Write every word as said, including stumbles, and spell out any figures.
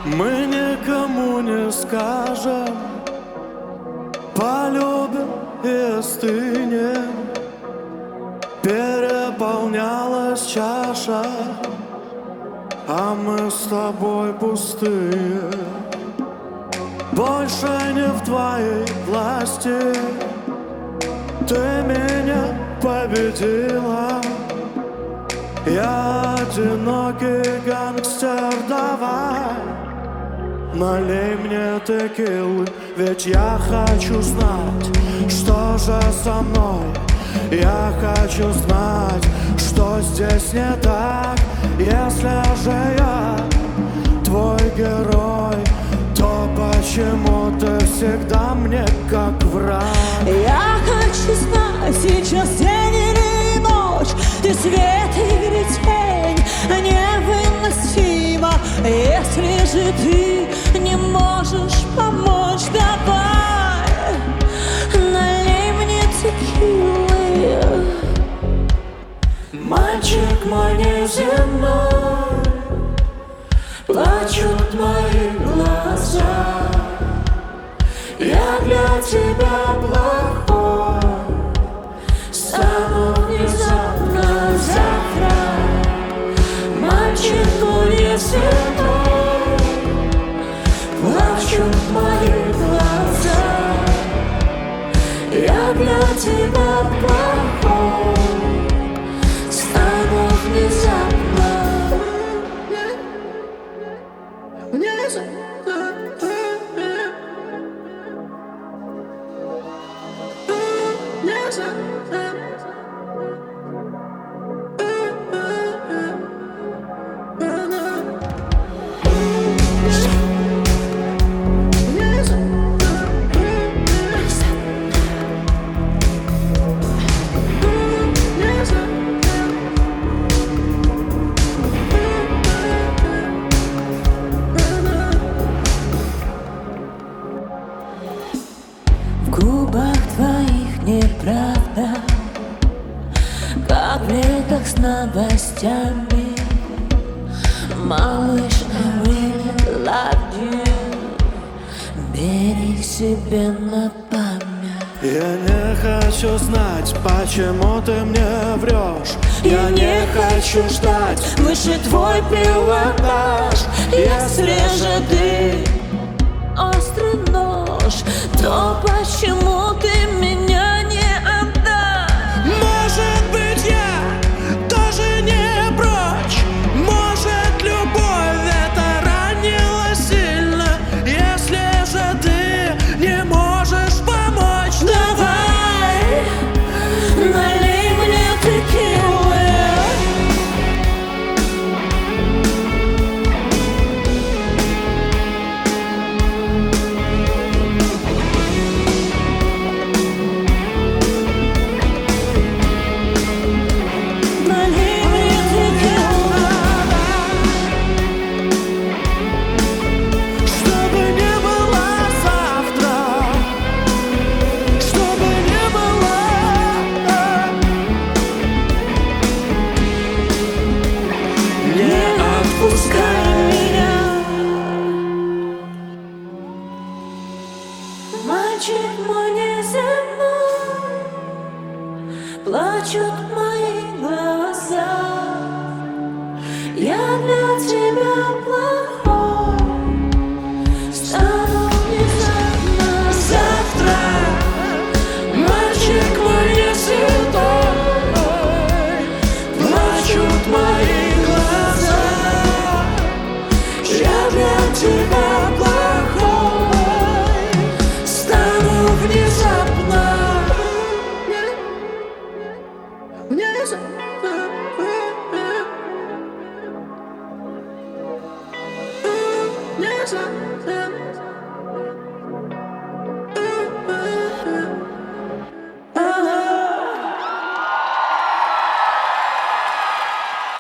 Мы никому не скажем, полюбим и остынем. Переполнялась чаша, а мы с тобой пустые. Больше не в твоей власти, ты меня победила. Я одинокий гангстер, давай налей мне текилы, ведь я хочу знать, что же со мной. Я хочу знать, что здесь не так. Если же я твой герой, то почему ты всегда мне как враг? Я хочу знать, сейчас день или ночь, ты свет или тень, невыносимо. Если же ты не можешь помочь, давай налей мне текилы. Мальчик мой неземной, плачут мои глаза. Я для тебя плохой, стану внезапно завтра. Мальчик мой неземной, плачут мои глаза. Я для тебя плохой, стану внезапно. В губах твоих неправда, как в лентах с новостями. Малыш, I really love you, бери себе на память. Я не хочу знать, почему ты мне врешь. Я не хочу ждать выше твой пилотаж. Если же ты острый нож, то почему ты меня не отдашь? Может быть, я тоже не прочь. Может, любовь это ранило сильно. Если же ты не можешь помочь, давай налей мне текилы. Мальчик мой неземной, плачут мои глаза. Я для тебя плохой, стану внезапно завтра. мальчик мой неземной, плачут мои глаза. Я для тебя плохой, стану внезапно. Внезапно.